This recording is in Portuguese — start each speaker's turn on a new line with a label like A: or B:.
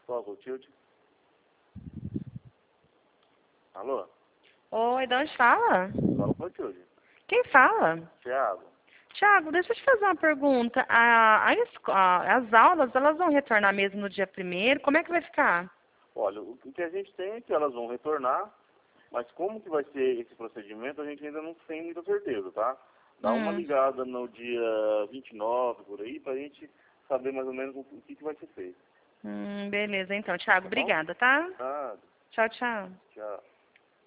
A: Toca o tilt. Alô?
B: Oi, de onde fala?
A: Fala com o tilt.
B: Quem fala?
A: Thiago.
B: Tiago, deixa eu te fazer uma pergunta. As aulas, elas vão retornar mesmo no dia 1º? Como é que vai ficar?
A: Olha, o que a gente tem é que elas vão retornar, mas como que vai ser esse procedimento, a gente ainda não tem muita certeza, tá? Dá uma ligada no dia 29, por aí, pra gente saber mais ou menos o que vai ser feito.
B: Beleza, então. Tiago,
A: Tá bom?
B: obrigada, tá?
A: Ah,
B: Tchau, tchau.
A: tchau.